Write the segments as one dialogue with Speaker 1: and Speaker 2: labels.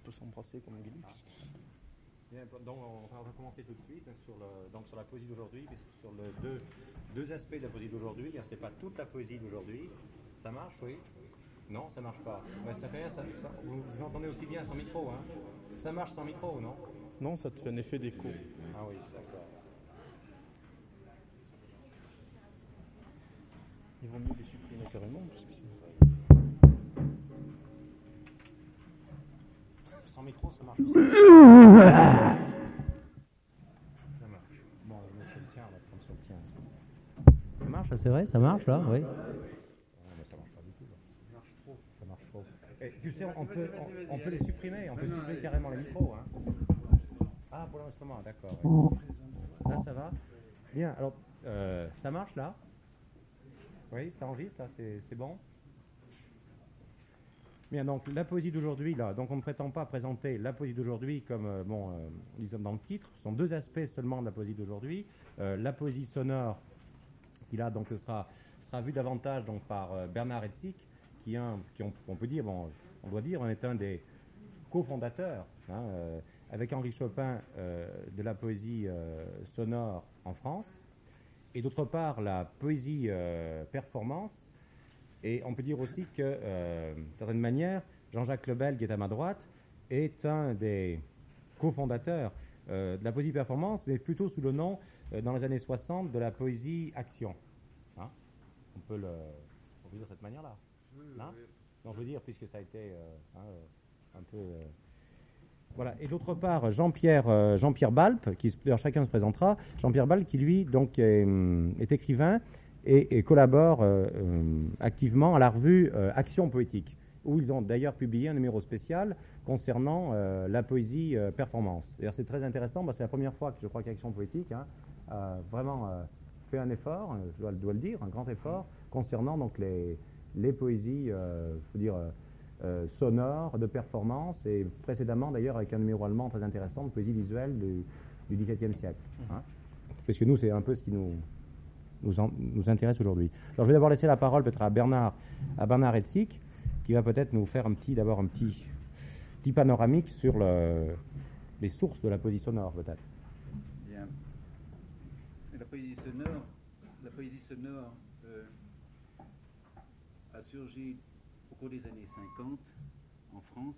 Speaker 1: peut s'embrasser comme Guy.
Speaker 2: Bien, donc on va commencer tout de suite sur la poésie d'aujourd'hui, sur les deux aspects de la poésie d'aujourd'hui. C'est pas toute la poésie d'aujourd'hui. Ça marche, oui? Non, ça marche pas. Ouais, ça fait rien, vous entendez aussi bien sans micro, hein? Ça marche sans micro, non?
Speaker 1: Non, ça te fait un effet d'écho.
Speaker 2: Ah oui, d'accord.
Speaker 1: Il vaut mieux les supprimer carrément, parce que
Speaker 2: sans micro, ça marche aussi. Ça marche. Bon, on se le tient, on va prendre sur le tien. Ça marche, c'est vrai, ça marche là, oui. Ça marche pas du tout. Ça marche trop. Et, tu sais, on peut les supprimer, on peut supprimer carrément les micros. Hein. Ah, pour l'enregistrement, d'accord. Ouais. Là, ça va. Bien, alors, ça marche là? Oui, ça enregistre là, c'est bon? Bien, donc la poésie d'aujourd'hui, là, donc on ne prétend pas présenter la poésie d'aujourd'hui comme, disons dans le titre, ce sont deux aspects seulement de la poésie d'aujourd'hui. La poésie sonore, qui là, donc, sera vue davantage donc, par Bernard Hetzig, on peut dire, bon, on doit dire, on est un des cofondateurs, hein, avec Henri Chopin, de la poésie sonore en France, et d'autre part, la poésie performance. Et on peut dire aussi que, d'une certaine manière, Jean-Jacques Lebel, qui est à ma droite, est un des cofondateurs de la poésie performance, mais plutôt sous le nom, dans les années 60, de la poésie action. Hein, on peut dire de cette manière-là. Hein, donc, je veux dire, puisque ça a été un peu... Voilà. Et d'autre part, Jean-Pierre Balp, qui d'ailleurs chacun se présentera, Jean-Pierre Balp, qui lui donc, est écrivain, et collabore activement à la revue Action Poétique, où ils ont d'ailleurs publié un numéro spécial concernant la poésie performance. D'ailleurs, c'est très intéressant, c'est la première fois que je crois qu'Action Poétique a vraiment fait un effort, je dois le dire, un grand effort, concernant donc, les poésies sonores, de performance, et précédemment d'ailleurs avec un numéro allemand très intéressant de poésie visuelle du XVIIe siècle. Hein, parce que nous, c'est un peu ce qui nous intéresse aujourd'hui. Alors je vais d'abord laisser la parole peut-être à Bernard Hetzig, qui va peut-être nous faire un petit panoramique sur les sources de la poésie sonore peut-être.
Speaker 3: Bien. La poésie sonore a surgi au cours des années 50 en France,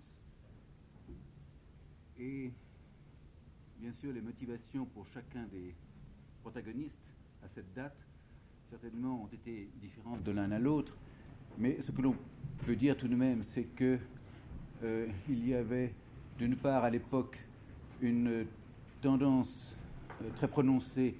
Speaker 3: et bien sûr les motivations pour chacun des protagonistes à cette date certainement ont été différentes de l'un à l'autre, mais ce que l'on peut dire tout de même, c'est que il y avait d'une part à l'époque une tendance très prononcée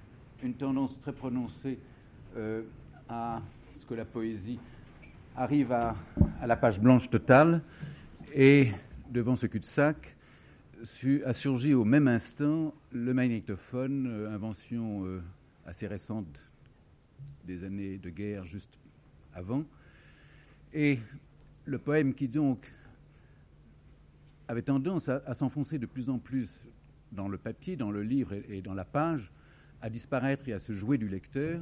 Speaker 3: à ce que la poésie arrive à la page blanche totale, et devant ce cul-de-sac a surgi au même instant le magnétophone, invention assez récente des années de guerre juste avant, et le poème qui donc avait tendance à s'enfoncer de plus en plus dans le papier, dans le livre et dans la page, à disparaître et à se jouer du lecteur.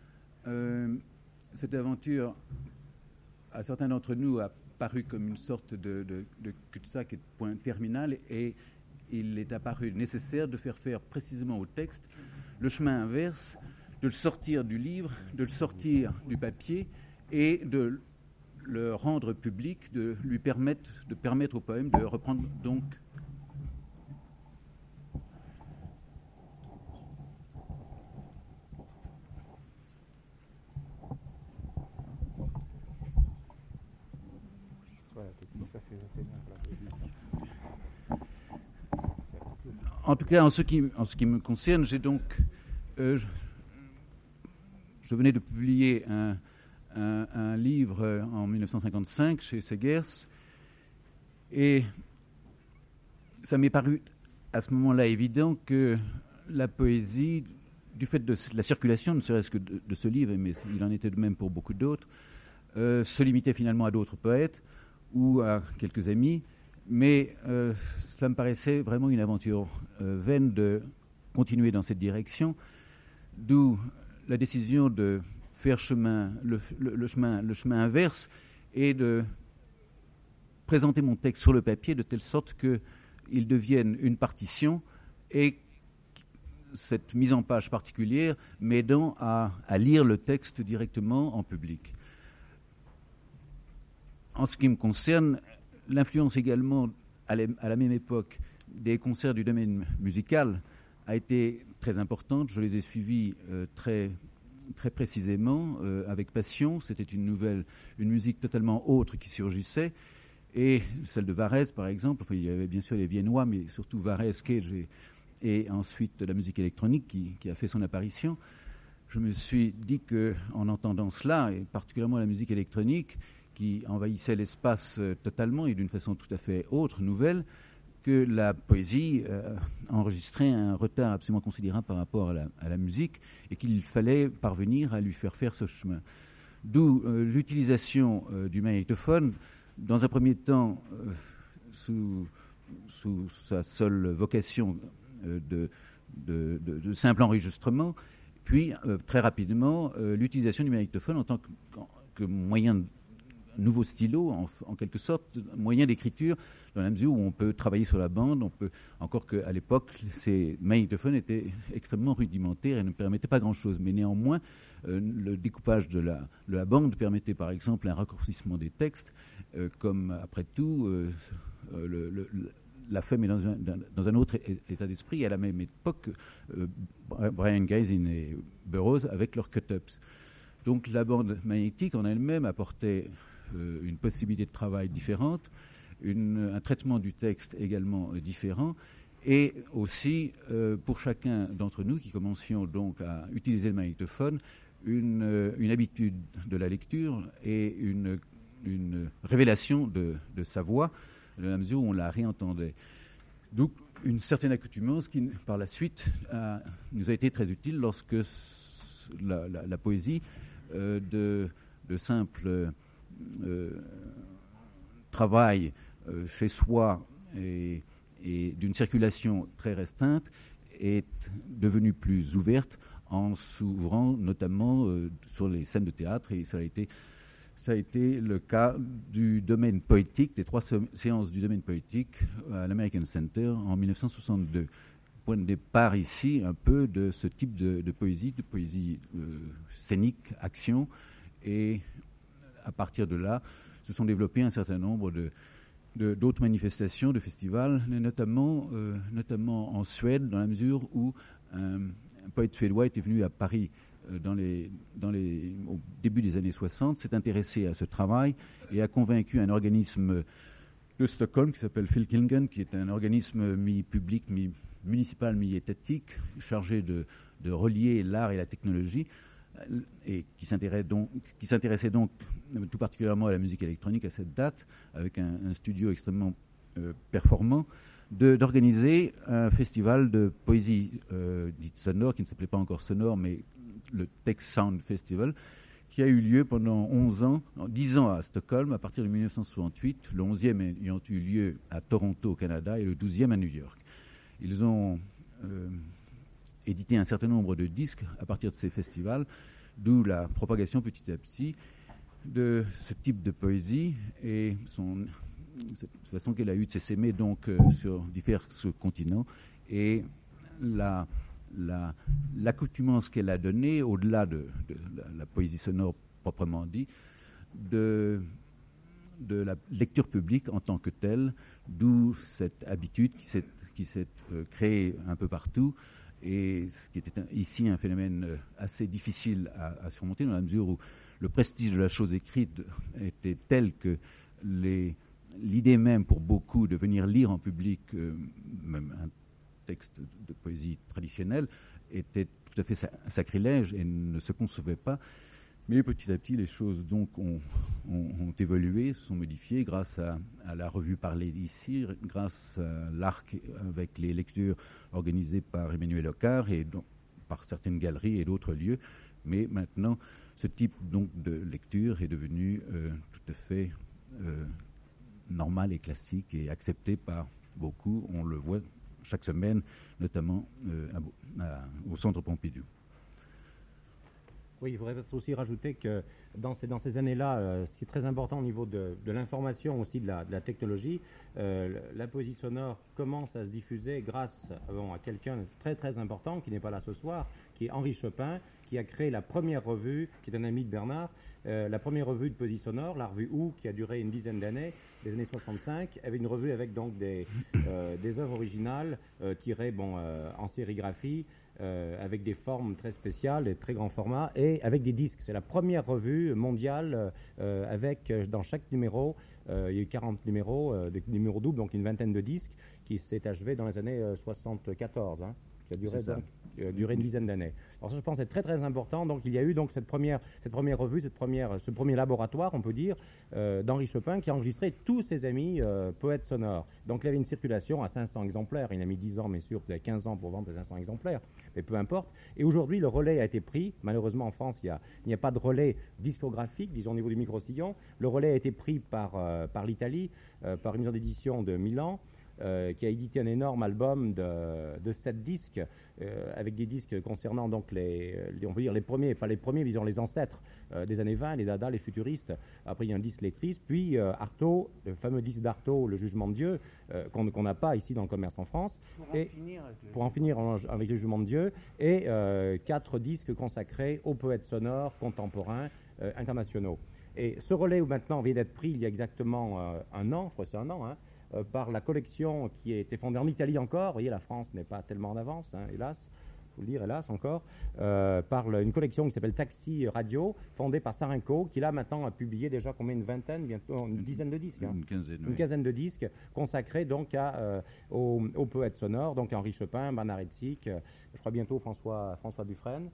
Speaker 3: Cette aventure, à certains d'entre nous, a paru comme une sorte de cul-de-sac et de point terminal, et il est apparu nécessaire de faire précisément au texte le chemin inverse, de le sortir du livre, de le sortir du papier, et de le rendre public, de permettre au poème de reprendre donc en tout cas, en ce qui me concerne, j'ai donc, je venais de publier un livre en 1955 chez Segers, et ça m'est paru à ce moment-là évident que la poésie, du fait de la circulation, ne serait-ce que de ce livre, mais il en était de même pour beaucoup d'autres, se limitait finalement à d'autres poètes ou à quelques amis, mais cela me paraissait vraiment une aventure vaine de continuer dans cette direction, d'où la décision de faire le chemin inverse, et de présenter mon texte sur le papier de telle sorte qu'il devienne une partition et cette mise en page particulière m'aidant à lire le texte directement en public. En ce qui me concerne, l'influence également à la même époque des concerts du domaine musical a été très importante. Je les ai suivis très précisément, avec passion. C'était une musique totalement autre qui surgissait. Et celle de Varèse, par exemple, il y avait bien sûr les Viennois, mais surtout Varèse, Cage et ensuite la musique électronique qui a fait son apparition. Je me suis dit qu'en entendant cela, et particulièrement la musique électronique, qui envahissait l'espace totalement et d'une façon tout à fait autre, nouvelle, que la poésie enregistrait un retard absolument considérable par rapport à la musique et qu'il fallait parvenir à lui faire faire ce chemin. D'où l'utilisation du magnétophone, dans un premier temps sous sa seule vocation de simple enregistrement, puis très rapidement l'utilisation du magnétophone en tant que moyen de nouveau stylo, en quelque sorte, moyen d'écriture, dans la mesure où on peut travailler sur la bande, encore qu'à l'époque, ces magnétophones étaient extrêmement rudimentaires et ne permettaient pas grand-chose. Mais néanmoins, le découpage de la bande permettait par exemple un raccourcissement des textes, comme après tout, la femme est dans un autre état d'esprit. À la même époque, Brian Gysin et Burroughs avec leurs cut-ups. Donc la bande magnétique en elle-même apportait une possibilité de travail différente, un traitement du texte également différent, et aussi pour chacun d'entre nous qui commencions donc à utiliser le magnétophone, une habitude de la lecture et une révélation de sa voix, dans la mesure où on la réentendait. Donc une certaine accoutumance qui, par la suite, nous a été très utile lorsque la poésie de simple travail chez soi et d'une circulation très restreinte est devenue plus ouverte en s'ouvrant notamment sur les scènes de théâtre, et ça a été le cas du domaine poétique, des 3 séances du domaine poétique à l'American Center en 1962. Point de départ ici un peu de ce type de poésie scénique, action, et à partir de là se sont développés un certain nombre d'autres manifestations, de festivals, notamment en Suède, dans la mesure où un poète suédois était venu à Paris au début des années 60, s'est intéressé à ce travail et a convaincu un organisme de Stockholm qui s'appelle Fylkingen, qui est un organisme mi-public, mi-municipal, mi-étatique, chargé de relier l'art et la technologie, et qui s'intéressait donc tout particulièrement à la musique électronique à cette date, avec un studio extrêmement performant, d'organiser un festival de poésie dite sonore, qui ne s'appelait pas encore sonore, mais le Tech Sound Festival, qui a eu lieu pendant 10 ans à Stockholm, à partir de 1968, le 11e ayant eu lieu à Toronto, au Canada, et le 12e à New York. Ils ont édité un certain nombre de disques à partir de ces festivals, d'où la propagation petit à petit de ce type de poésie et cette façon qu'elle a eu de s'essaimer donc sur divers continents, et l'accoutumance qu'elle a donnée, au-delà de la poésie sonore proprement dit, de la lecture publique en tant que telle, d'où cette habitude qui s'est créée un peu partout, et ce qui était ici un phénomène assez difficile à surmonter, dans la mesure où le prestige de la chose écrite était tel que l'idée même pour beaucoup de venir lire en public même un texte de poésie traditionnelle était tout à fait sacrilège et ne se concevait pas. Mais petit à petit, les choses donc ont évolué, se sont modifiées grâce à la revue Parlée ici, grâce à l'Arc avec les lectures organisées par Emmanuel Ocar et donc par certaines galeries et d'autres lieux. Mais maintenant, ce type donc de lecture est devenu tout à fait normal et classique et accepté par beaucoup. On le voit chaque semaine, notamment au Centre Pompidou.
Speaker 2: Oui, il faudrait peut-être aussi rajouter que dans ces années-là, ce qui est très important au niveau de l'information aussi de la technologie, la poésie sonore commence à se diffuser grâce à quelqu'un de très très important qui n'est pas là ce soir, qui est Henri Chopin, qui a créé la première revue, qui est un ami de Bernard, la première revue de poésie sonore, la revue OU, qui a duré une dizaine d'années, des années 65, avec une revue avec donc des œuvres originales tirées en sérigraphie, avec des formes très spéciales et très grands formats, et avec des disques. C'est la première revue mondiale avec, dans chaque numéro, il y a eu 40 numéros, des numéros doubles, donc une vingtaine de disques, qui s'est achevé dans les années 74, qui a duré une dizaine d'années. Alors ça, je pense, c'est très très important. Donc il y a eu donc cette première revue, ce premier laboratoire, on peut dire, d'Henri Chopin, qui a enregistré tous ses amis poètes sonores. Donc il avait une circulation à 500 exemplaires. Il a mis 10 ans, mais sûr, il a 15 ans pour vendre ces 500 exemplaires, mais peu importe. Et aujourd'hui, le relais a été pris. Malheureusement, en France, il n'y a pas de relais discographique, disons au niveau du micro-sillon. Le relais a été pris par l'Italie, par une maison d'édition de Milan, qui a édité un énorme album de 7 disques, avec des disques concernant donc on peut dire les premiers, pas les premiers, disons les ancêtres des années 20, les Dada, les futuristes. Après, il y a un disque lettriste, puis Artaud, le fameux disque d'Artaud, Le Jugement de Dieu, qu'on n'a pas ici dans le commerce en France. Pour en finir avec Le Jugement de Dieu, et 4 disques consacrés aux poètes sonores contemporains internationaux. Et ce relais où maintenant vient d'être pris il y a exactement un an, je crois que c'est un an, par la collection qui a été fondée en Italie encore. Vous voyez, la France n'est pas tellement en avance, hélas, il faut le dire, hélas encore, par une collection qui s'appelle Taxi Radio, fondée par Sarenco, qui là maintenant a publié déjà une vingtaine, bientôt une dizaine de disques. Une quinzaine de disques consacrés donc aux poètes sonores, donc Henri Chopin, Bernard Herzig, je crois bientôt François Dufresne.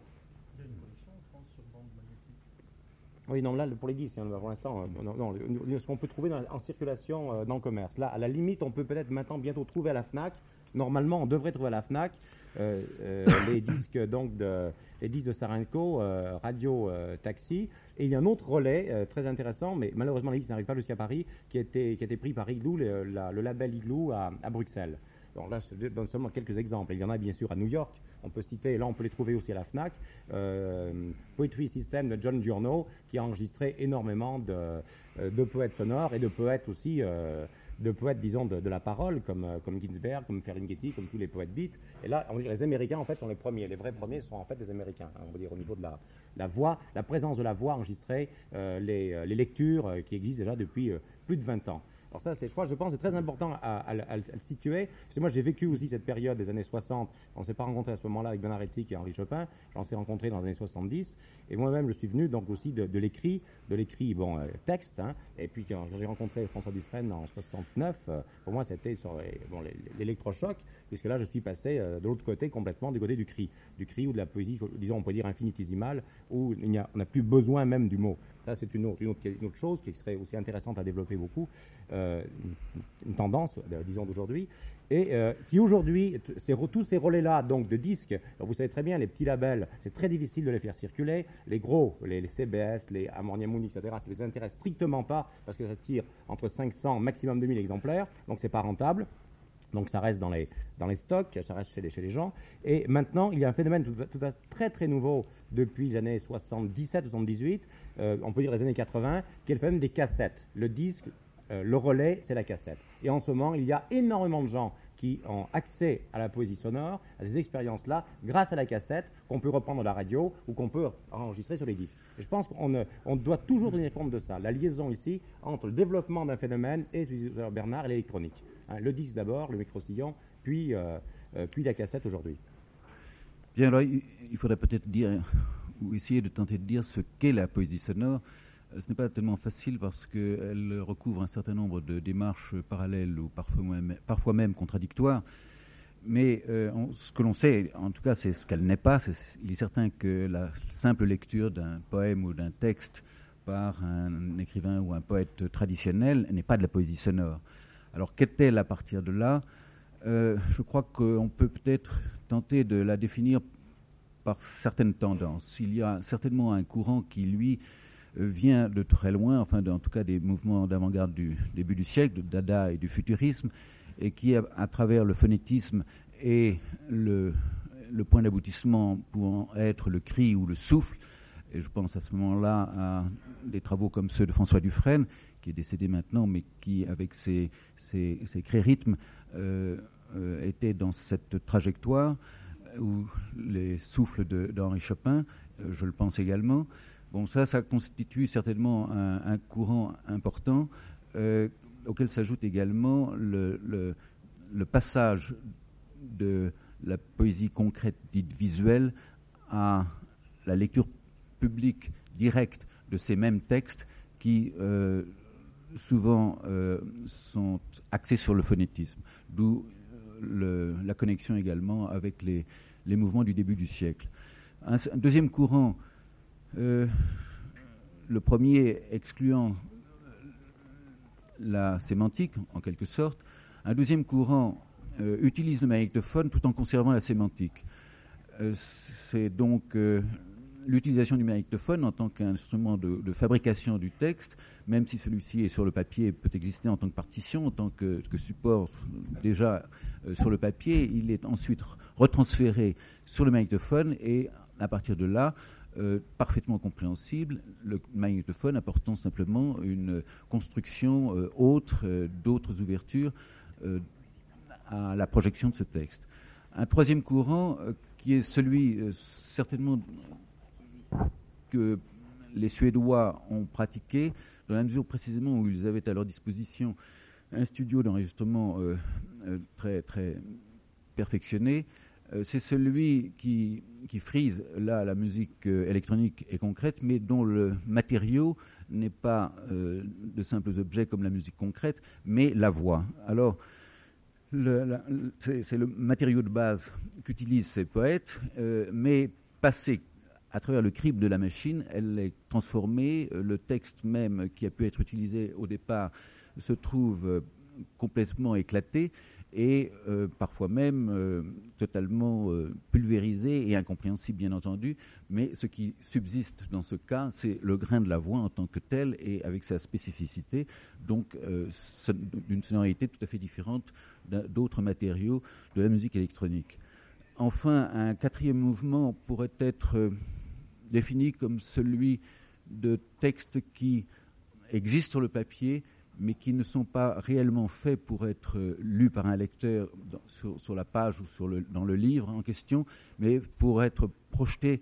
Speaker 2: Oui, non, là, pour les disques, pour l'instant, ce qu'on peut trouver en circulation dans le commerce. Là, à la limite, on peut peut-être maintenant bientôt trouver à la FNAC. Normalement, on devrait trouver à la FNAC les disques de Sarenco, Radio, Taxi. Et il y a un autre relais très intéressant, mais malheureusement, les disques n'arrivent pas jusqu'à Paris, qui a été pris par Igloo, le label Igloo à Bruxelles. Donc là, je donne seulement quelques exemples. Il y en a bien sûr à New York. On peut citer, là on peut les trouver aussi à la FNAC, Poetry System de John Giorno, qui a enregistré énormément de poètes sonores et de poètes aussi, de poètes, disons, de la parole, comme Ginsberg, comme Ferlinghetti, comme tous les poètes beats. Et là, on va dire, les Américains, en fait, sont les premiers. Les vrais premiers sont en fait les Américains. On va dire au niveau de la voix, la présence de la voix enregistrée, les lectures qui existent déjà depuis plus de 20 ans. Alors ça, je pense, c'est très important à le situer. Parce que moi, j'ai vécu aussi cette période des années 60. On ne s'est pas rencontré à ce moment-là avec Bernard Herzig et Henri Chopin. J'en s'est rencontré dans les années 70. Et moi-même, je suis venu donc aussi de l'écrit, texte. Et puis quand j'ai rencontré François Dufresne en 69, pour moi, c'était sur l'électrochoc, puisque là, je suis passé de l'autre côté, complètement du côté du cri ou de la poésie, disons, on peut dire infinitésimale, où on n'a plus besoin même du mot. Ça, c'est une autre chose qui serait aussi intéressante à développer beaucoup, une tendance, disons, d'aujourd'hui, et qui aujourd'hui, tous ces relais-là, donc de disques, vous savez très bien, les petits labels, c'est très difficile de les faire circuler. Les gros, les CBS, les Amornia Mundi, etc., ça ne les intéresse strictement pas, parce que ça tire entre 500, maximum 2000 exemplaires, donc c'est pas rentable. Donc ça reste dans les stocks, ça reste chez les gens. Et maintenant, il y a un phénomène très très nouveau depuis les années 77-78, on peut dire les années 80, qui est le phénomène des cassettes. Le disque, le relais, c'est la cassette. Et en ce moment, il y a énormément de gens qui ont accès à la poésie sonore, à ces expériences-là, grâce à la cassette, qu'on peut reprendre à la radio ou qu'on peut enregistrer sur les disques. Et je pense qu'on doit toujours tenir compte de ça, la liaison ici entre le développement d'un phénomène et, Bernard, et l'électronique. Le disque d'abord, le micro-sillon, puis la cassette aujourd'hui.
Speaker 3: Bien, alors il faudrait peut-être dire, ou essayer de tenter de dire ce qu'est la poésie sonore. Ce n'est pas tellement facile parce qu'elle recouvre un certain nombre de démarches parallèles ou parfois même contradictoires. Mais ce que l'on sait, en tout cas, c'est ce qu'elle n'est pas. Il est certain que la simple lecture d'un poème ou d'un texte par un écrivain ou un poète traditionnel n'est pas de la poésie sonore. Alors, qu'est-elle à partir de là ? Je crois qu'on peut peut-être tenter de la définir par certaines tendances. Il y a certainement un courant qui, lui, vient de très loin, enfin, en tout cas des mouvements d'avant-garde du début du siècle, de Dada et du futurisme, et qui, à travers le phonétisme et le point d'aboutissement pouvant être le cri ou le souffle, Et je pense à ce moment-là à des travaux comme ceux de François Dufresne, qui est décédé maintenant, mais qui, avec ses cré-rythmes, était dans cette trajectoire, ou les souffles d'Henri Chopin, je le pense également. Bon, ça constitue certainement un courant important, auquel s'ajoute également le passage de la poésie concrète dite visuelle à la lecture publique directe de ces mêmes textes qui souvent sont axés sur le phonétisme, d'où la connexion également avec les mouvements du début du siècle. Un deuxième courant, le premier excluant la sémantique en quelque sorte, un deuxième courant utilise le magnétophone tout en conservant la sémantique. C'est donc l'utilisation du magnétophone en tant qu'instrument de fabrication du texte, même si celui-ci est sur le papier, peut exister en tant que partition, en tant que support déjà sur le papier, il est ensuite retransféré sur le magnétophone et à partir de là, parfaitement compréhensible, le magnétophone apportant simplement une construction autre, d'autres ouvertures à la projection de ce texte. Un troisième courant qui est celui certainement que les Suédois ont pratiqué, dans la mesure précisément où ils avaient à leur disposition un studio d'enregistrement très, très perfectionné. C'est celui qui frise là la musique électronique et concrète, mais dont le matériau n'est pas de simples objets comme la musique concrète, mais la voix. Alors, c'est le matériau de base qu'utilisent ces poètes, mais passé à travers le crible de la machine, elle est transformée. Le texte même qui a pu être utilisé au départ se trouve complètement éclaté et parfois même totalement pulvérisé et incompréhensible, bien entendu. Mais ce qui subsiste dans ce cas, c'est le grain de la voix en tant que tel et avec sa spécificité, donc d'une sonorité tout à fait différente d'autres matériaux de la musique électronique. Enfin, un quatrième mouvement pourrait être défini comme celui de textes qui existent sur le papier, mais qui ne sont pas réellement faits pour être lus par un lecteur sur la page ou dans le livre en question, mais pour être projetés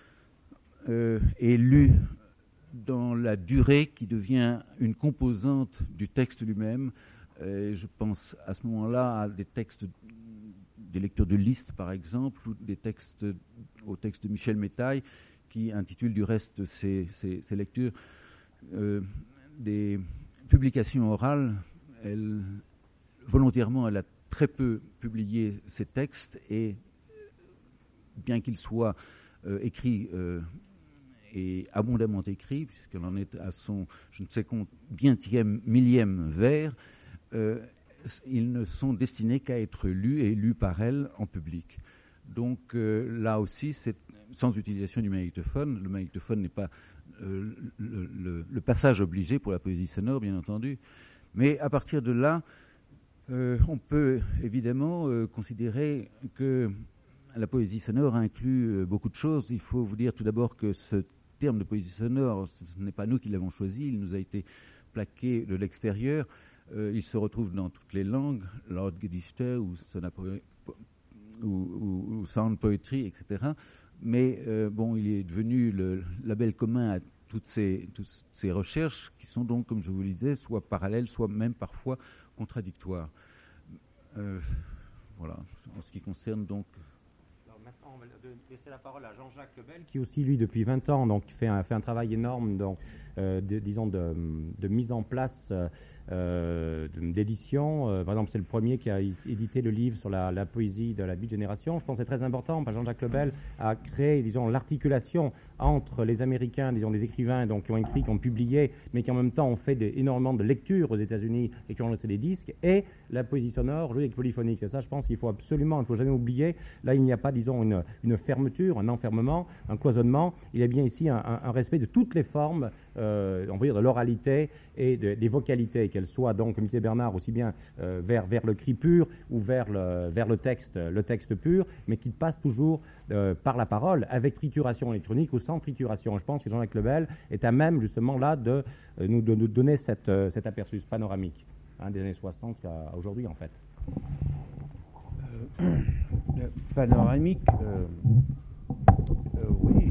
Speaker 3: et lus dans la durée qui devient une composante du texte lui-même. Je pense à ce moment-là à des textes, des lectures de Liszt par exemple, ou au texte de Michel Métaille, qui intitule du reste ces lectures des publications orales. Volontairement, elle a très peu publié ces textes, et bien qu'ils soient écrits et abondamment écrits, puisqu'elle en est à son, je ne sais combien, millième vers, ils ne sont destinés qu'à être lus et lus par elle en public. Donc là aussi, c'est sans utilisation du magnétophone. Le magnétophone n'est pas le passage obligé pour la poésie sonore, bien entendu. Mais à partir de là, on peut évidemment considérer que la poésie sonore inclut beaucoup de choses. Il faut vous dire tout d'abord que ce terme de poésie sonore, ce n'est pas nous qui l'avons choisi, il nous a été plaqué de l'extérieur. Il se retrouve dans toutes les langues, Lautgedichte ou sound poetry, etc. Mais bon, il est devenu le label commun à toutes ces recherches qui sont donc, comme je vous le disais, soit parallèles, soit même parfois contradictoires. Voilà, en ce qui concerne donc...
Speaker 2: Alors maintenant, on va laisser la parole à Jean-Jacques Lebel, qui aussi, lui, depuis 20 ans, donc, fait un travail énorme donc, de mise en place d'édition. Par exemple, c'est le premier qui a édité le livre sur la poésie de la Beat Génération. Je pense que c'est très important, parce que Jean-Jacques Lebel a créé, disons, l'articulation entre les Américains, disons, les écrivains donc, qui ont écrit, qui ont publié, mais qui en même temps ont fait énormément de lectures aux États-Unis et qui ont lancé des disques, et la poésie sonore jouée avec polyphonique. C'est ça, je pense qu'il faut absolument, il ne faut jamais oublier. Là, il n'y a pas, disons, une fermeture, un enfermement, un cloisonnement. Il y a bien ici un respect de toutes les formes on va dire, de l'oralité et des vocalités, qu'elles soient donc, comme disait Bernard, aussi bien vers le cri pur ou vers le texte pur, mais qui passe toujours par la parole, avec trituration électronique ou sans trituration. Je pense que Jean-Jacques Lebel est à même justement là de nous donner cet aperçu panoramique des années 60 à aujourd'hui en fait.
Speaker 4: Panoramique, oui.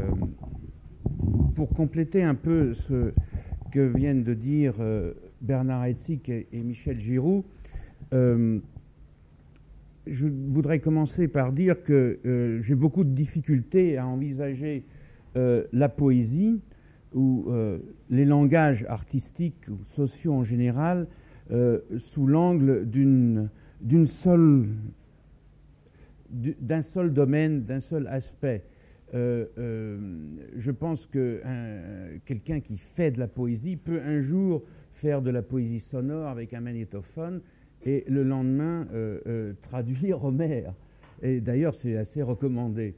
Speaker 4: Pour compléter un peu ce que viennent de dire Bernard Hetzig et Michel Giroux, je voudrais commencer par dire que j'ai beaucoup de difficultés à envisager la poésie ou les langages artistiques ou sociaux en général sous l'angle d'un seul domaine, d'un seul aspect. Je pense que quelqu'un qui fait de la poésie peut un jour faire de la poésie sonore avec un magnétophone et le lendemain traduire Homère. Et d'ailleurs, c'est assez recommandé.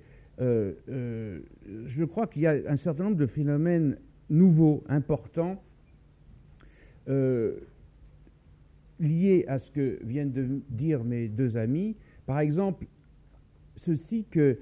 Speaker 4: Je crois qu'il y a un certain nombre de phénomènes nouveaux, importants, liés à ce que viennent de dire mes deux amis. Par exemple, ceci que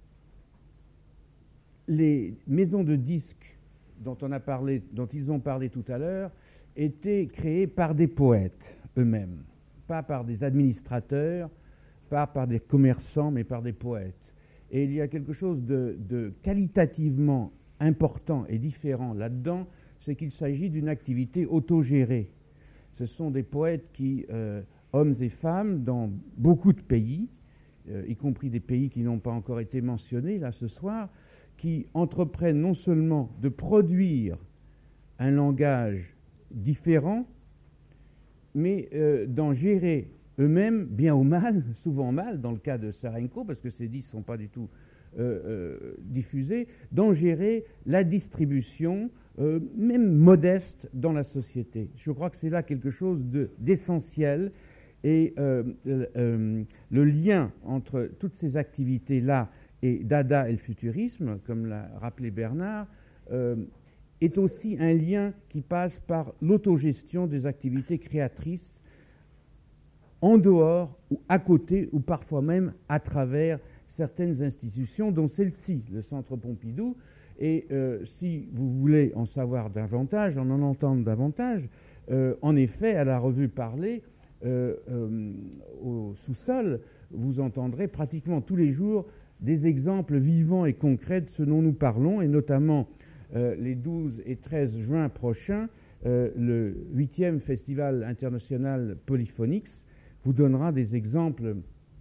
Speaker 4: les maisons de disques dont ils ont parlé tout à l'heure étaient créées par des poètes eux-mêmes, pas par des administrateurs, pas par des commerçants, mais par des poètes. Et il y a quelque chose de qualitativement important et différent là-dedans, c'est qu'il s'agit d'une activité autogérée. Ce sont des poètes qui, hommes et femmes, dans beaucoup de pays, y compris des pays qui n'ont pas encore été mentionnés là ce soir, qui entreprennent non seulement de produire un langage différent, mais d'en gérer eux-mêmes, bien ou mal, souvent mal, dans le cas de Sarenko, parce que ces disques ne sont pas du tout diffusés, d'en gérer la distribution, même modeste, dans la société. Je crois que c'est là quelque chose d'essentiel, et le lien entre toutes ces activités-là et Dada et le futurisme, comme l'a rappelé Bernard, est aussi un lien qui passe par l'autogestion des activités créatrices en dehors ou à côté ou parfois même à travers certaines institutions, dont celle-ci, le Centre Pompidou. Et si vous voulez en savoir davantage, en entendre davantage, en effet, à la revue Parler, au sous-sol, vous entendrez pratiquement tous les jours des exemples vivants et concrets de ce dont nous parlons, et notamment les 12 et 13 juin prochains, le 8e Festival international Polyphonix vous donnera des exemples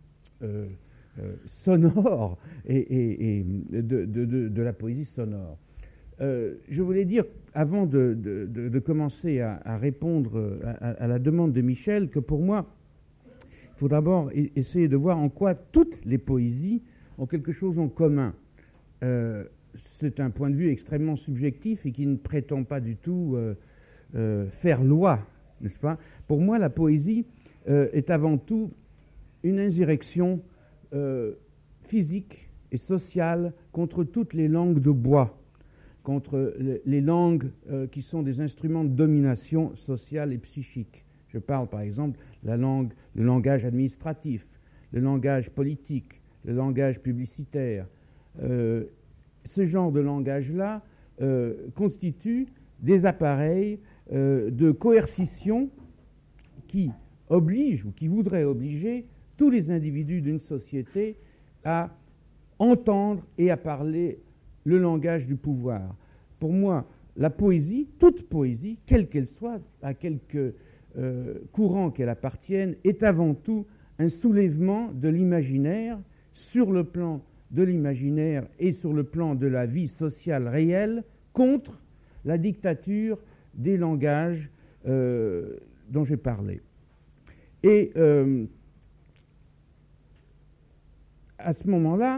Speaker 4: sonores et de la poésie sonore. Je voulais dire, avant de commencer à répondre à la demande de Michel, que pour moi, il faut d'abord essayer de voir en quoi toutes les poésies ont quelque chose en commun. C'est un point de vue extrêmement subjectif et qui ne prétend pas du tout faire loi, n'est-ce pas ? Pour moi, la poésie est avant tout une insurrection physique et sociale contre toutes les langues de bois, contre les langues qui sont des instruments de domination sociale et psychique. Je parle par exemple le langage administratif, le langage politique, le langage publicitaire. Ce genre de langage-là constitue des appareils de coercition qui obligent ou qui voudraient obliger tous les individus d'une société à entendre et à parler le langage du pouvoir. Pour moi, la poésie, toute poésie, quelle qu'elle soit, à quelque courant qu'elle appartienne, est avant tout un soulèvement de l'imaginaire sur le plan de l'imaginaire et sur le plan de la vie sociale réelle contre la dictature des langages dont j'ai parlé. Et à ce moment-là,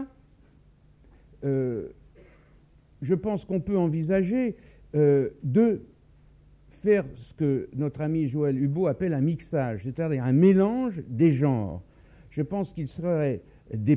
Speaker 4: je pense qu'on peut envisager de faire ce que notre ami Joël Hubaut appelle un mixage, c'est-à-dire un mélange des genres. Je pense qu'il serait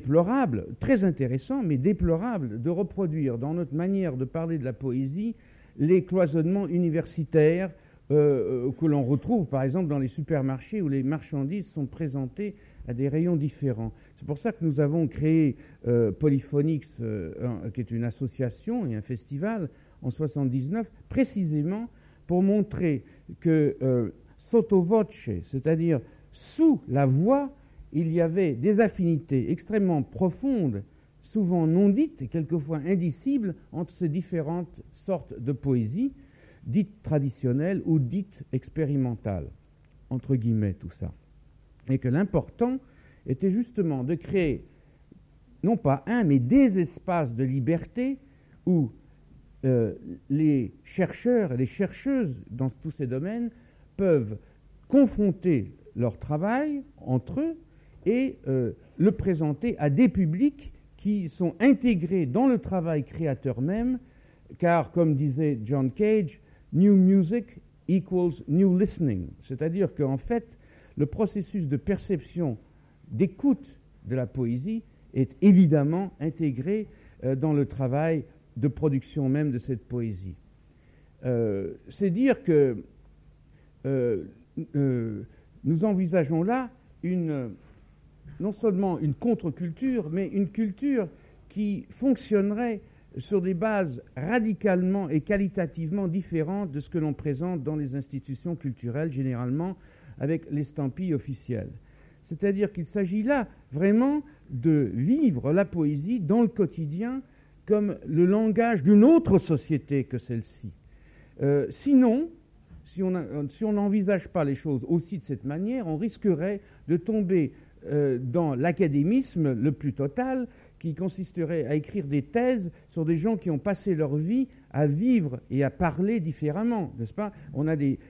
Speaker 4: déplorable, très intéressant, mais déplorable, de reproduire dans notre manière de parler de la poésie les cloisonnements universitaires que l'on retrouve par exemple dans les supermarchés où les marchandises sont présentées à des rayons différents. C'est pour ça que nous avons créé Polyphonix, qui est une association et un festival en 1979, précisément pour montrer que sotto voce, c'est-à-dire sous la voix, il y avait des affinités extrêmement profondes, souvent non dites et quelquefois indicibles, entre ces différentes sortes de poésie, dites traditionnelles ou dites expérimentales, entre guillemets tout ça. Et que l'important était justement de créer, non pas un, mais des espaces de liberté où les chercheurs et les chercheuses dans tous ces domaines peuvent confronter leur travail entre eux et le présenter à des publics qui sont intégrés dans le travail créateur même, car, comme disait John Cage, new music equals new listening, c'est-à-dire qu'en fait, le processus de perception, d'écoute de la poésie est évidemment intégré dans le travail de production même de cette poésie. C'est dire que nous envisageons là non seulement une contre-culture, mais une culture qui fonctionnerait sur des bases radicalement et qualitativement différentes de ce que l'on présente dans les institutions culturelles, généralement avec l'estampille officielle. C'est-à-dire qu'il s'agit là vraiment de vivre la poésie dans le quotidien comme le langage d'une autre société que celle-ci. Sinon, si on n'envisage pas les choses aussi de cette manière, on risquerait de tomber dans l'académisme le plus total, qui consisterait à écrire des thèses sur des gens qui ont passé leur vie à vivre et à parler différemment, n'est-ce pas ? On a des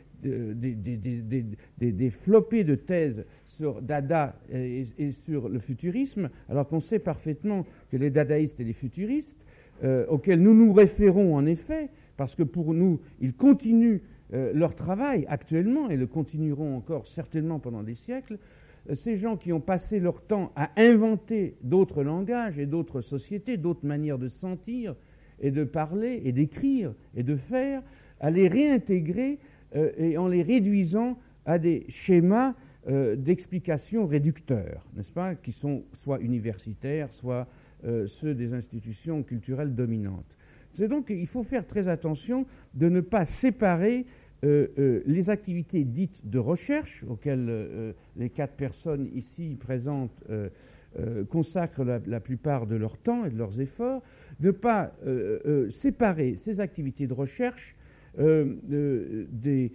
Speaker 4: flopées de thèses sur Dada et sur le futurisme, alors qu'on sait parfaitement que les dadaïstes et les futuristes, auxquels nous nous référons en effet, parce que pour nous, ils continuent leur travail actuellement et le continueront encore certainement pendant des siècles, ces gens qui ont passé leur temps à inventer d'autres langages et d'autres sociétés, d'autres manières de sentir et de parler et d'écrire et de faire, à les réintégrer et en les réduisant à des schémas d'explication réducteurs, n'est-ce pas, qui sont soit universitaires, soit ceux des institutions culturelles dominantes. C'est donc qu'il faut faire très attention de ne pas séparer les activités dites de recherche, auxquelles les 4 personnes ici présentes consacrent la plupart de leur temps et de leurs efforts, de ne pas séparer ces activités de recherche des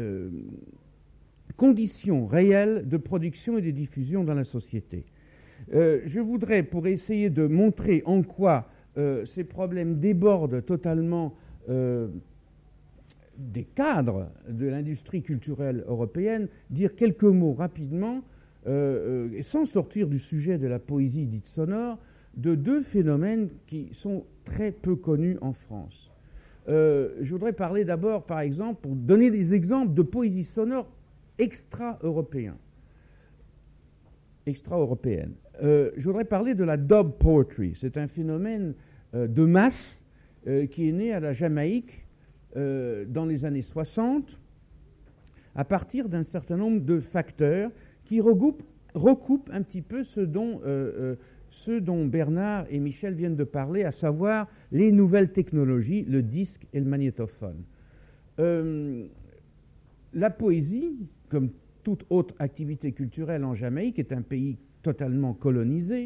Speaker 4: conditions réelles de production et de diffusion dans la société. Je voudrais, pour essayer de montrer en quoi ces problèmes débordent totalement des cadres de l'industrie culturelle européenne, dire quelques mots rapidement, sans sortir du sujet de la poésie dite sonore, de 2 phénomènes qui sont très peu connus en France. Je voudrais parler d'abord, par exemple, pour donner des exemples de poésie sonore extra-européenne. Je voudrais parler de la dub poetry. C'est un phénomène de masse qui est né à la Jamaïque dans les années 60, à partir d'un certain nombre de facteurs qui recoupent un petit peu ce dont Bernard et Michel viennent de parler, à savoir les nouvelles technologies, le disque et le magnétophone. La poésie, comme toute autre activité culturelle en Jamaïque, est un pays totalement colonisé,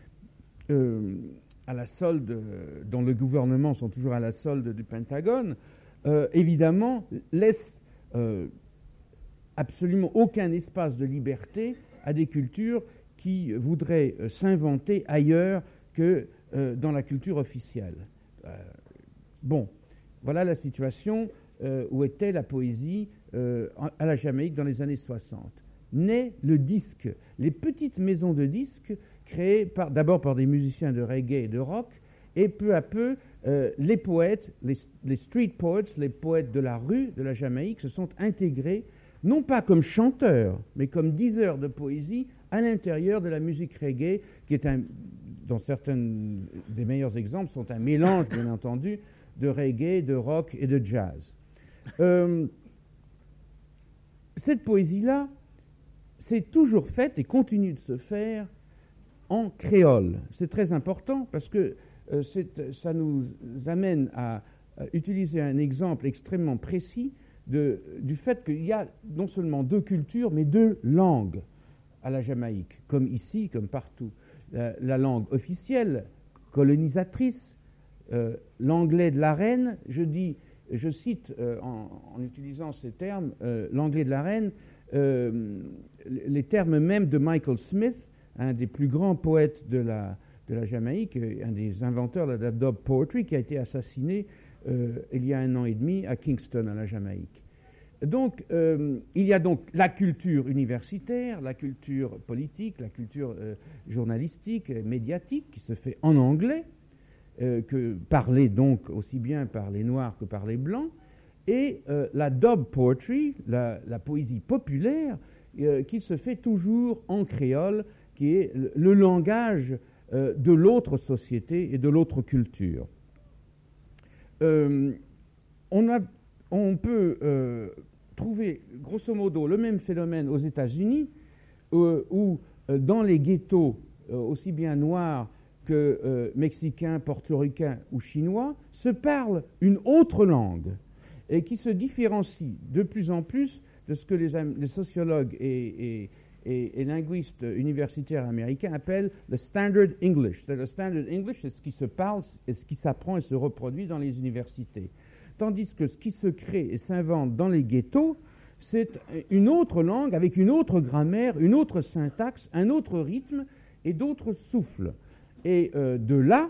Speaker 4: à la solde, dont le gouvernement sont toujours à la solde du Pentagone, évidemment, laisse absolument aucun espace de liberté à des cultures qui voudraient s'inventer ailleurs que dans la culture officielle. Bon, voilà la situation où était la poésie à la Jamaïque dans les années 60. Naît le disque, les petites maisons de disques créées d'abord par des musiciens de reggae et de rock, et peu à peu, les poètes, les street poets, les poètes de la rue de la Jamaïque se sont intégrés, non pas comme chanteurs, mais comme diseurs de poésie à l'intérieur de la musique reggae, qui est dont certains des meilleurs exemples sont un mélange, bien entendu, de reggae, de rock et de jazz. Cette poésie-là s'est toujours faite et continue de se faire en créole. C'est très important parce que ça nous amène à utiliser un exemple extrêmement précis du fait qu'il y a non seulement deux cultures, mais deux langues à la Jamaïque, comme ici, comme partout. La langue officielle, colonisatrice, l'anglais de la reine, je cite en utilisant ces termes, l'anglais de la reine, les termes même de Michael Smith, un des plus grands poètes de la Jamaïque, un des inventeurs de la dub poetry, qui a été assassiné il y a 1 an et demi à Kingston, à la Jamaïque. Donc, il y a donc la culture universitaire, la culture politique, la culture journalistique, médiatique, qui se fait en anglais, parlée donc aussi bien par les Noirs que par les Blancs, et la dub poetry, la poésie populaire, qui se fait toujours en créole, qui est le langage de l'autre société et de l'autre culture. On peut trouver grosso modo le même phénomène aux États-Unis, où dans les ghettos, aussi bien noirs que mexicains, portoricains ou chinois, se parle une autre langue et qui se différencie de plus en plus de ce que les sociologues et linguistes universitaires américains appellent le Standard English. Le Standard English, c'est ce qui se parle, et ce qui s'apprend et se reproduit dans les universités. Tandis que ce qui se crée et s'invente dans les ghettos, c'est une autre langue avec une autre grammaire, une autre syntaxe, un autre rythme et d'autres souffles. Et de là,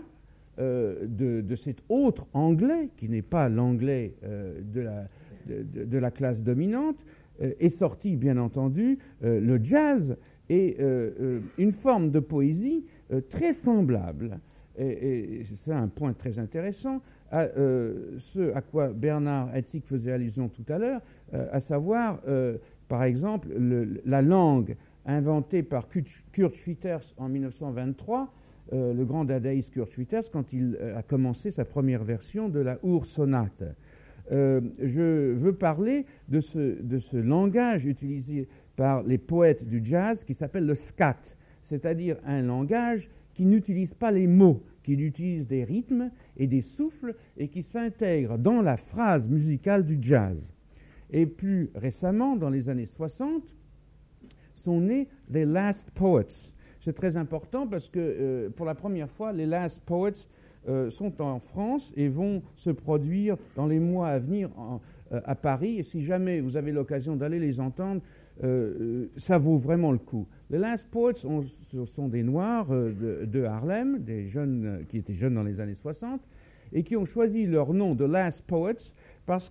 Speaker 4: de cet autre anglais, qui n'est pas l'anglais de la classe dominante, est sorti, bien entendu, le jazz et une forme de poésie très semblable. Et c'est un point très intéressant à ce à quoi Bernard Herzig faisait allusion tout à l'heure, à savoir, par exemple, la langue inventée par Kurt Schwitters en 1923, le grand dadaïste Kurt Schwitters, quand il a commencé sa première version de la Ur-sonate. Je veux parler de ce langage utilisé par les poètes du jazz qui s'appelle le scat, c'est-à-dire un langage qui n'utilise pas les mots, qui utilise des rythmes et des souffles et qui s'intègre dans la phrase musicale du jazz. Et plus récemment, dans les années 60, sont nés les Last Poets. C'est très important parce que pour la première fois, les Last Poets sont en France et vont se produire dans les mois à venir à Paris. Et si jamais vous avez l'occasion d'aller les entendre, ça vaut vraiment le coup. Les Last Poets sont des Noirs de Harlem, des jeunes qui étaient jeunes dans les années 60, et qui ont choisi leur nom de Last Poets parce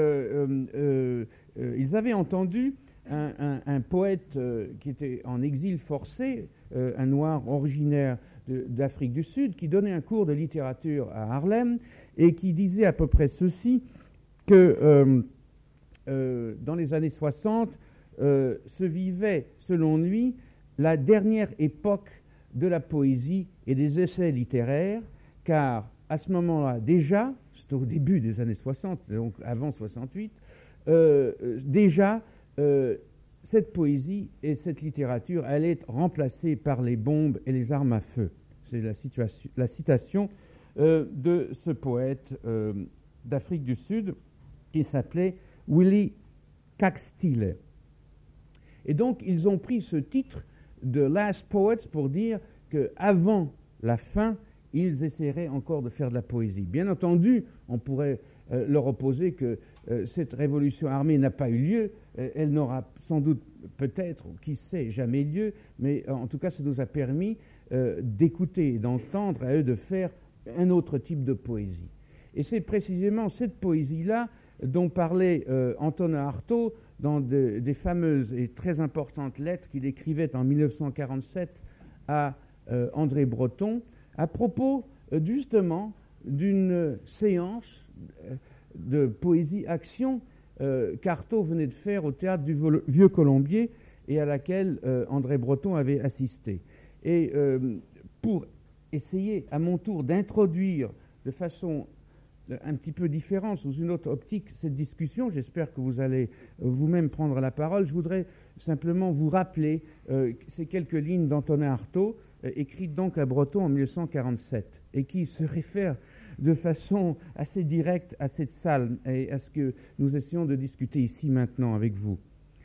Speaker 4: que ils avaient entendu un poète qui était en exil forcé, un Noir originaire d'Afrique du Sud, qui donnait un cours de littérature à Harlem et qui disait à peu près ceci, que dans les années 60 se vivait, selon lui, la dernière époque de la poésie et des essais littéraires, car à ce moment-là, déjà, c'était au début des années 60, donc avant 68, déjà, cette poésie et cette littérature allaient être remplacées par les bombes et les armes à feu. C'est la citation de ce poète d'Afrique du Sud qui s'appelait Willie Caxtile. Et donc, ils ont pris ce titre de Last Poets pour dire qu'avant la fin, ils essaieraient encore de faire de la poésie. Bien entendu, on pourrait leur opposer que cette révolution armée n'a pas eu lieu, elle n'aura sans doute, peut-être, qui sait, jamais lieu, mais en tout cas, ça nous a permis d'écouter et d'entendre à eux de faire un autre type de poésie. Et c'est précisément cette poésie-là dont parlait Antonin Artaud dans des fameuses et très importantes lettres qu'il écrivait en 1947 à André Breton, à propos justement d'une séance de poésie-action qu'Artaud venait de faire au théâtre du Vieux Colombier et à laquelle André Breton avait assisté. Et pour essayer à mon tour d'introduire de façon un petit peu différent, sous une autre optique, cette discussion. J'espère que vous allez vous-même prendre la parole. Je voudrais simplement vous rappeler ces quelques lignes d'Antonin Artaud, écrites donc à Breton en 1947, et qui se réfèrent de façon assez directe à cette salle et à ce que nous essayons de discuter ici maintenant avec vous.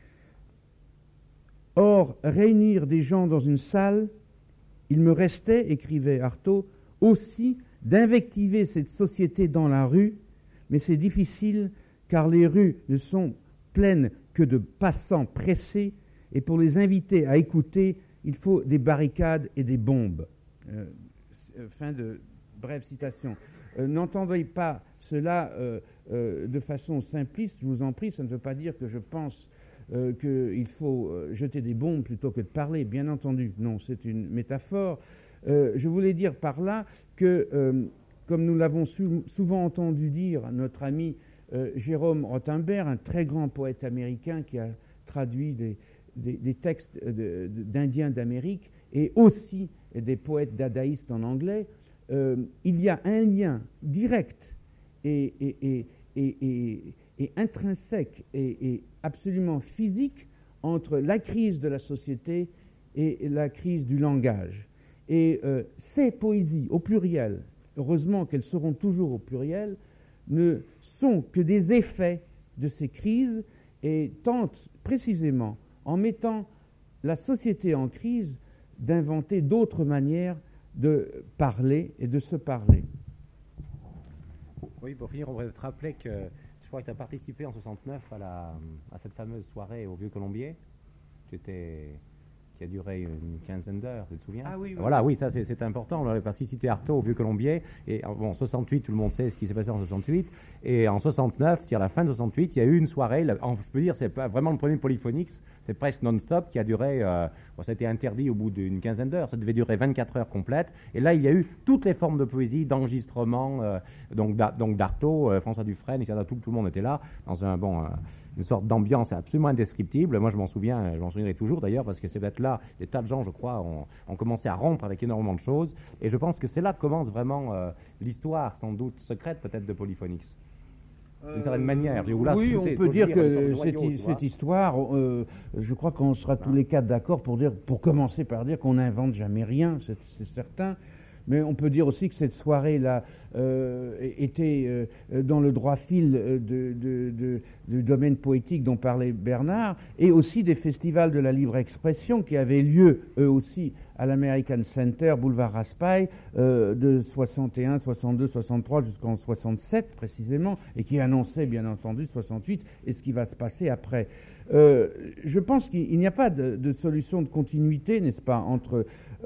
Speaker 4: Or, réunir des gens dans une salle, il me restait, écrivait Artaud, aussi d'invectiver cette société dans la rue, mais c'est difficile car les rues ne sont pleines que de passants pressés et pour les inviter à écouter, il faut des barricades et des bombes. Fin de brève citation. N'entendez pas cela de façon simpliste, je vous en prie, ça ne veut pas dire que je pense qu'il faut jeter des bombes plutôt que de parler, bien entendu. Non, c'est une métaphore. Je voulais dire par là que, comme nous l'avons souvent entendu dire, notre ami Jérôme Rothenberg, un très grand poète américain qui a traduit des textes d'Indiens d'Amérique et aussi des poètes dadaïstes en anglais, il y a un lien direct et intrinsèque et absolument physique entre la crise de la société et la crise du langage. Et ces poésies au pluriel, heureusement qu'elles seront toujours au pluriel, ne sont que des effets de ces crises et tentent précisément, en mettant la société en crise, d'inventer d'autres manières de parler et de se parler.
Speaker 2: Oui, pour finir, on pourrait te rappeler que je crois que tu as participé en 69 à cette fameuse soirée au Vieux-Colombier. Qui a duré une quinzaine d'heures, tu te souviens?
Speaker 5: Ah oui, oui.
Speaker 2: Voilà, oui, ça c'est important, parce qu'il citait Artaud au Vieux-Colombier, et bon, en 68, tout le monde sait ce qui s'est passé en 68, et en 69, à la fin de 68, il y a eu une soirée, je peux dire, c'est pas vraiment le premier Polyphonix, c'est presque non-stop, qui a duré, ça a été interdit au bout d'une quinzaine d'heures, ça devait durer 24 heures complètes, et là, il y a eu toutes les formes de poésie, d'enregistrement, donc d'Artaud, François Dufresne, etc., tout le monde était là, dans une sorte d'ambiance absolument indescriptible. Moi, je m'en souviendrai toujours d'ailleurs, parce que c'est peut-être là, des tas de gens, je crois, ont commencé à rompre avec énormément de choses. Et je pense que c'est là que commence vraiment l'histoire, sans doute secrète peut-être, de Polyphonix. D'une certaine manière.
Speaker 4: Oui, on peut dire que cette histoire, je crois qu'on sera tous les quatre d'accord pour commencer par dire qu'on n'invente jamais rien, c'est certain. Mais on peut dire aussi que cette soirée-là était dans le droit fil du domaine poétique dont parlait Bernard, et aussi des festivals de la libre expression qui avaient lieu, eux aussi, à l'American Center, boulevard Raspail, de 61, 62, 63 jusqu'en 67 précisément, et qui annonçaient bien entendu 68 et ce qui va se passer après. Je pense qu'il n'y a pas de solution de continuité, n'est-ce pas, entre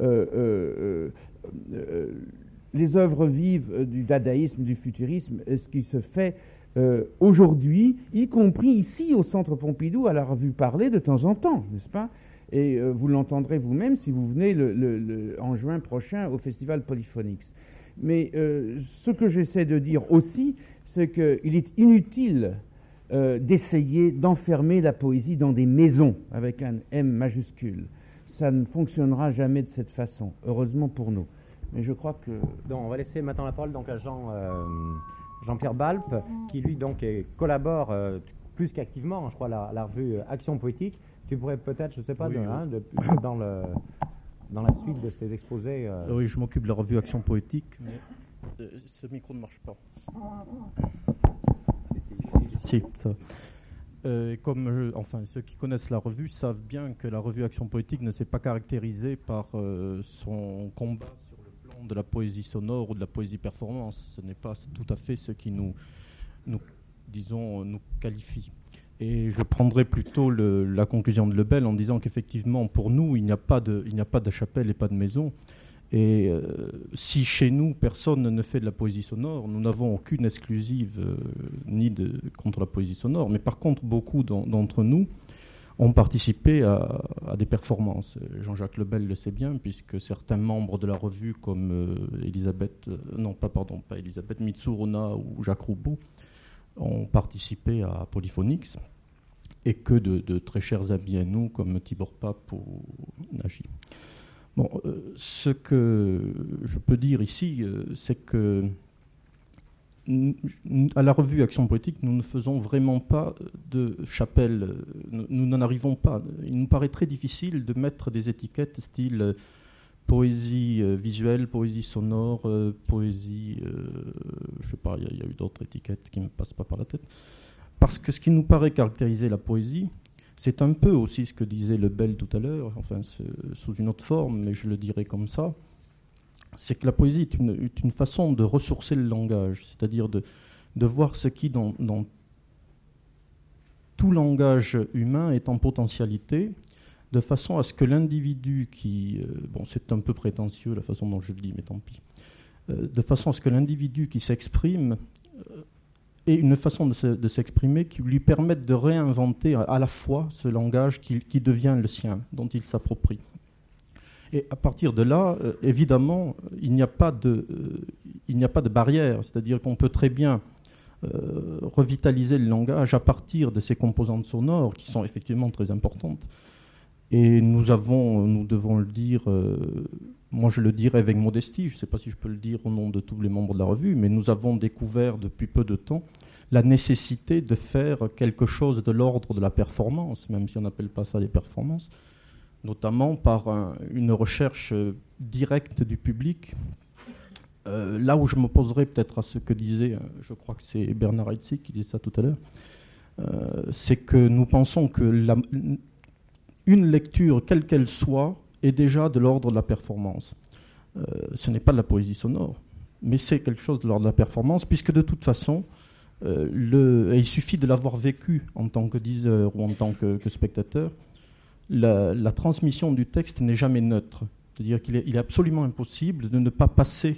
Speaker 4: les œuvres vives du dadaïsme, du futurisme, et ce qui se fait aujourd'hui, y compris ici au Centre Pompidou, à la Revue Parler de temps en temps, n'est-ce pas? Et vous l'entendrez vous-même si vous venez en juin prochain au Festival Polyphonix. Mais ce que j'essaie de dire aussi, c'est qu'il est inutile d'essayer d'enfermer la poésie dans des maisons avec un M majuscule. Ça ne fonctionnera jamais de cette façon, heureusement pour nous. Mais je crois que...
Speaker 2: Donc, on va laisser maintenant la parole donc, à Jean-Pierre Balpe, qui lui donc collabore plus qu'activement, je crois, la revue Action Poétique. Tu pourrais peut-être, je ne sais pas, dans la suite de ces exposés...
Speaker 1: Oui, je m'occupe de la revue Action Poétique, mais ce micro ne marche pas. Si, ça va. Ceux qui connaissent la revue savent bien que la revue Action Poétique ne s'est pas caractérisée par son combat sur le plan de la poésie sonore ou de la poésie performance. Ce n'est pas tout à fait ce qui nous qualifie. Et je prendrai plutôt la conclusion de Lebel en disant qu'effectivement, pour nous, il n'y a pas de chapelle et pas de maison. Et si chez nous, personne ne fait de la poésie sonore, nous n'avons aucune exclusive contre la poésie sonore. Mais par contre, beaucoup d'entre nous ont participé à des performances. Jean-Jacques Lebel le sait bien, puisque certains membres de la revue, comme Mitsuruna ou Jacques Roubaud, ont participé à Polyphonix, et que de très chers amis à nous, comme Tibor Pape ou Nagy. Bon, ce que je peux dire ici, c'est que à la revue Action Politique, nous ne faisons vraiment pas de chapelle. Nous n'en arrivons pas. Il nous paraît très difficile de mettre des étiquettes style poésie visuelle, poésie sonore, poésie... je sais pas, il y a eu d'autres étiquettes qui ne me passent pas par la tête. Parce que ce qui nous paraît caractériser la poésie, c'est un peu aussi ce que disait Lebel tout à l'heure, enfin sous une autre forme, mais je le dirais comme ça, c'est que la poésie est une façon de ressourcer le langage, c'est-à-dire de voir ce qui, dans tout langage humain, est en potentialité, de façon à ce que l'individu qui... bon, c'est un peu prétentieux la façon dont je le dis, mais tant pis. De façon à ce que l'individu qui s'exprime ait une façon de s'exprimer qui lui permette de réinventer à la fois ce langage qui devient le sien, dont il s'approprie. Et à partir de là, évidemment, il n'y a pas de barrière. C'est-à-dire qu'on peut très bien revitaliser le langage à partir de ces composantes sonores qui sont effectivement très importantes. Et nous devons le dire, moi je le dirais avec modestie, je ne sais pas si je peux le dire au nom de tous les membres de la revue, mais nous avons découvert depuis peu de temps la nécessité de faire quelque chose de l'ordre de la performance, même si on n'appelle pas ça des performances, notamment par une recherche directe du public. Là où je m'opposerai peut-être à ce que disait, je crois que c'est Bernard Heidsieck qui disait ça tout à l'heure, c'est que nous pensons que une lecture, quelle qu'elle soit, est déjà de l'ordre de la performance. Ce n'est pas de la poésie sonore, mais c'est quelque chose de l'ordre de la performance, puisque de toute façon, il suffit de l'avoir vécu en tant que diseur ou en tant que spectateur. La transmission du texte n'est jamais neutre. C'est-à-dire qu'il est absolument impossible de ne pas passer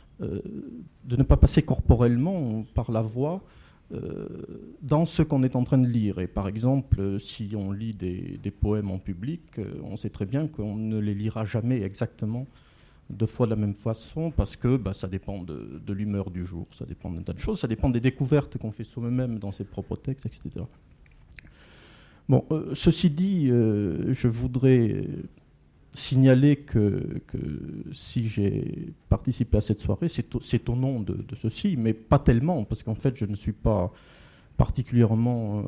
Speaker 1: corporellement par la voix dans ce qu'on est en train de lire. Et par exemple, si on lit des poèmes en public, on sait très bien qu'on ne les lira jamais exactement deux fois de la même façon, parce que ça dépend de l'humeur du jour, ça dépend d'un tas de choses, ça dépend des découvertes qu'on fait soi-même dans ses propres textes, etc. Bon, ceci dit, je voudrais signaler que si j'ai participé à cette soirée, c'est au nom de ceci, mais pas tellement, parce qu'en fait, je ne suis pas particulièrement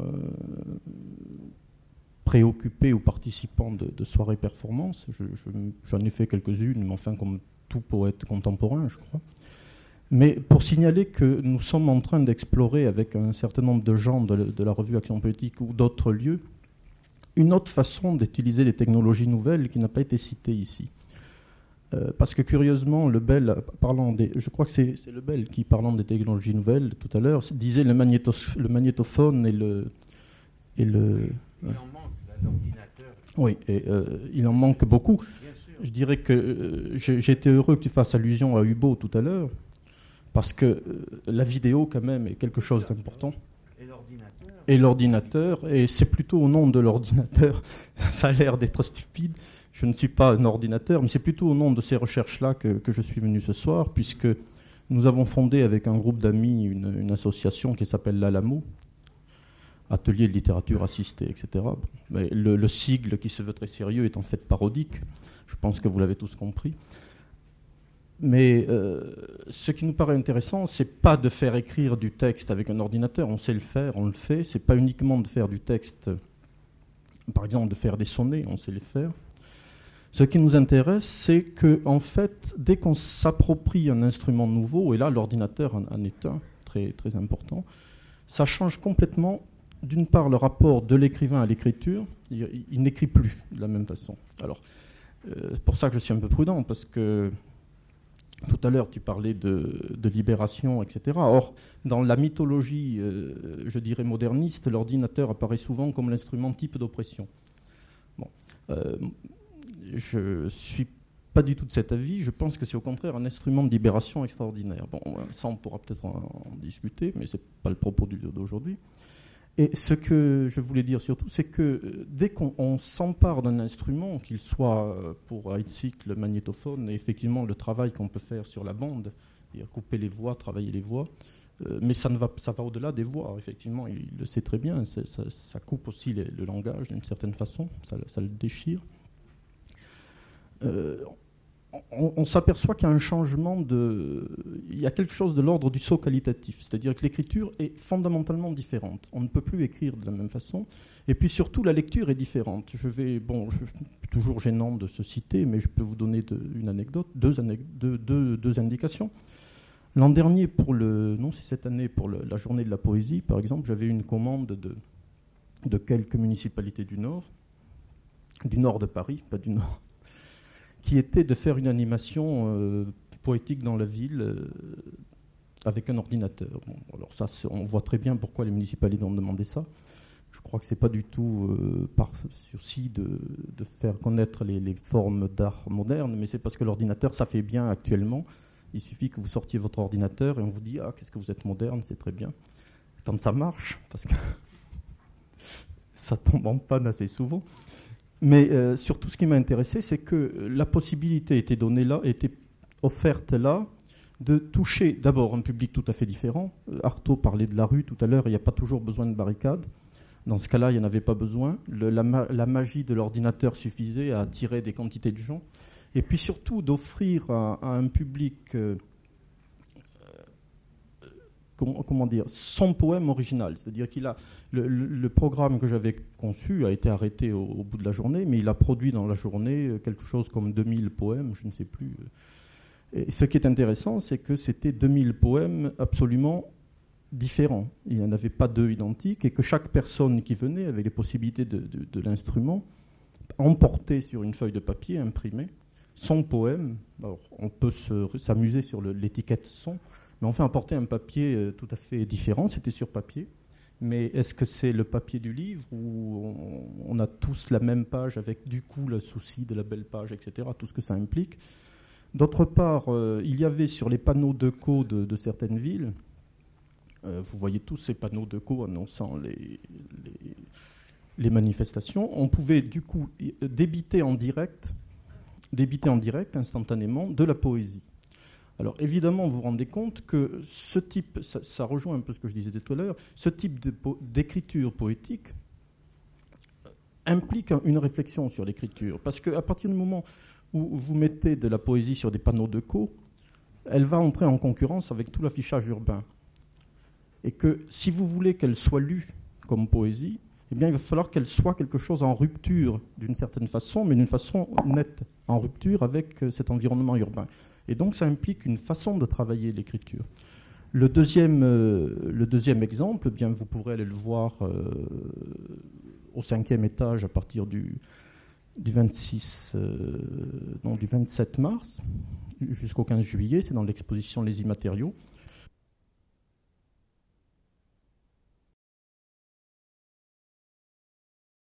Speaker 1: préoccupé ou participant de soirées performances. J'en ai fait quelques-unes, mais enfin, comme tout poète contemporain, je crois. Mais pour signaler que nous sommes en train d'explorer avec un certain nombre de gens de la revue Action Politique ou d'autres lieux, une autre façon d'utiliser les technologies nouvelles qui n'a pas été citée ici. Parce que curieusement, Lebel, je crois que c'est Lebel qui, parlant des technologies nouvelles tout à l'heure, disait le magnétophone et le
Speaker 4: il en manque, l'ordinateur.
Speaker 1: Oui, et il en manque beaucoup. Je dirais que j'ai été heureux que tu fasses allusion à Hubo tout à l'heure, parce que la vidéo, quand même, est quelque chose d'important. Et l'ordinateur, et c'est plutôt au nom de l'ordinateur, ça a l'air d'être stupide, je ne suis pas un ordinateur, mais c'est plutôt au nom de ces recherches-là que je suis venu ce soir, puisque nous avons fondé avec un groupe d'amis une association qui s'appelle l'Alamo, Atelier de littérature assistée, etc. Bon, mais le sigle qui se veut très sérieux est en fait parodique, je pense que vous l'avez tous compris. Mais ce qui nous paraît intéressant, c'est pas de faire écrire du texte avec un ordinateur, on sait le faire, on le fait. C'est pas uniquement de faire du texte, par exemple de faire des sonnets, on sait les faire. Ce qui nous intéresse, c'est que en fait, dès qu'on s'approprie un instrument nouveau, et là l'ordinateur en est un très très important, ça change complètement, d'une part, le rapport de l'écrivain à l'écriture. Il n'écrit plus de la même façon. Alors, c'est pour ça que je suis un peu prudent, parce que tout à l'heure, tu parlais de libération, etc. Or, dans la mythologie, je dirais moderniste, l'ordinateur apparaît souvent comme l'instrument type d'oppression. Bon, je suis pas du tout de cet avis. Je pense que c'est au contraire un instrument de libération extraordinaire. Bon, ça, on pourra peut-être en discuter, mais c'est pas le propos d'aujourd'hui. Et ce que je voulais dire surtout, c'est que dès qu'on s'empare d'un instrument, qu'il soit pour Heidsieck le magnétophone, et effectivement le travail qu'on peut faire sur la bande, c'est-à-dire couper les voix, travailler les voix, mais ça va au-delà des voix, effectivement, il le sait très bien, ça coupe aussi le langage d'une certaine façon, ça le déchire. on s'aperçoit qu'il y a un changement il y a quelque chose de l'ordre du saut qualitatif, c'est-à-dire que l'écriture est fondamentalement différente. On ne peut plus écrire de la même façon, et puis surtout la lecture est différente. Je suis toujours gênant de se citer, mais je peux vous donner une anecdote, deux indications. L'an dernier, c'est cette année, pour la journée de la poésie, par exemple, j'avais eu une commande de quelques municipalités du Nord de Paris, pas du Nord, qui était de faire une animation poétique dans la ville avec un ordinateur. Bon, alors ça, on voit très bien pourquoi les municipalités ont demandé ça. Je crois que c'est pas du tout par souci de faire connaître les formes d'art moderne, mais c'est parce que l'ordinateur, ça fait bien actuellement. Il suffit que vous sortiez votre ordinateur et on vous dit « Ah, qu'est-ce que vous êtes moderne, c'est très bien ». Quand ça marche, parce que ça tombe en panne assez souvent. Mais surtout, ce qui m'a intéressé, c'est que la possibilité était offerte là, de toucher d'abord un public tout à fait différent. Artaud parlait de la rue tout à l'heure, il n'y a pas toujours besoin de barricades. Dans ce cas-là, il n'y en avait pas besoin. La magie de l'ordinateur suffisait à attirer des quantités de gens. Et puis surtout d'offrir à un public, son poème original. C'est-à-dire qu'il a le programme que j'avais conçu a été arrêté au bout de la journée, mais il a produit dans la journée quelque chose comme 2000 poèmes, je ne sais plus. Et ce qui est intéressant, c'est que c'était 2000 poèmes absolument différents. Il n'y en avait pas deux identiques, et que chaque personne qui venait avait les possibilités de l'instrument, emportait sur une feuille de papier, imprimée, son poème. Alors, on peut s'amuser sur l'étiquette son, mais on fait importer un papier tout à fait différent, c'était sur papier. Mais est-ce que c'est le papier du livre où on a tous la même page avec du coup le souci de la belle page, etc., tout ce que ça implique. D'autre part, il y avait sur les panneaux de co de certaines villes, vous voyez tous ces panneaux de co annonçant les manifestations, on pouvait du coup débiter en direct instantanément de la poésie. Alors évidemment, vous vous rendez compte que ce type, ça rejoint un peu ce que je disais tout à l'heure, ce type d'écriture poétique implique une réflexion sur l'écriture. Parce qu'à partir du moment où vous mettez de la poésie sur des panneaux de co, elle va entrer en concurrence avec tout l'affichage urbain. Et que si vous voulez qu'elle soit lue comme poésie, eh bien, il va falloir qu'elle soit quelque chose en rupture d'une certaine façon, mais d'une façon nette, en rupture avec cet environnement urbain. Et donc, ça implique une façon de travailler l'écriture. Le deuxième exemple, eh bien, vous pourrez aller le voir au 5e étage à partir du 27 mars jusqu'au 15 juillet. C'est dans l'exposition Les Immatériaux.